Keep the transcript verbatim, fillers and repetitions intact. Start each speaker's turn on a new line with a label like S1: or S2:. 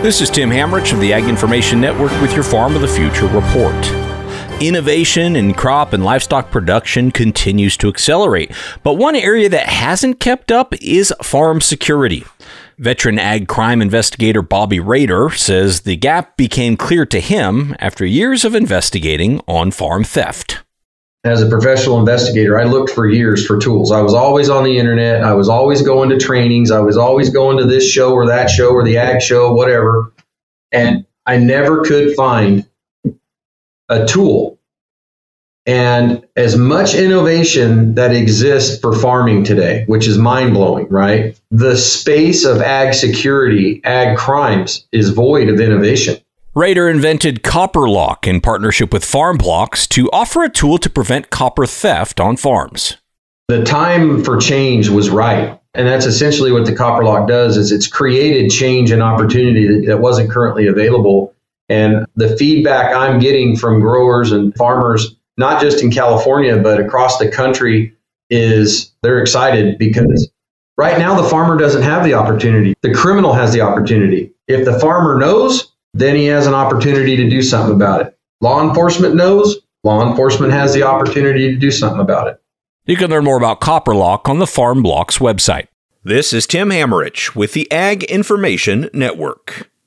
S1: This is Tim Hammerich of the Ag Information Network with your Farm of the Future report. Innovation in crop and livestock production continues to accelerate, but one area that hasn't kept up is farm security. Veteran ag crime investigator Bobby Rader says the gap became clear to him after years of investigating on-farm theft.
S2: As a professional investigator, I looked for years for tools. I was always on the internet. I was always going to trainings. I was always going to this show or that show or the ag show, whatever. And I never could find a tool. And as much innovation that exists for farming today, which is mind-blowing, right? The space of ag security, ag crimes, is void of innovation.
S1: Rader invented CopperLock in partnership with FarmBlocks to offer a tool to prevent copper theft on farms.
S2: The time for change was right. And that's essentially what the CopperLock does, is it's created change and opportunity that, that wasn't currently available. And the feedback I'm getting from growers and farmers, not just in California, but across the country, is they're excited because right now the farmer doesn't have the opportunity. The criminal has the opportunity. If the farmer knows, then he has an opportunity to do something about it. Law enforcement knows, law enforcement has the opportunity to do something about it.
S1: You can learn more about CopperLock on the FarmBlocks website. This is Tim Hammerich with the Ag Information Network.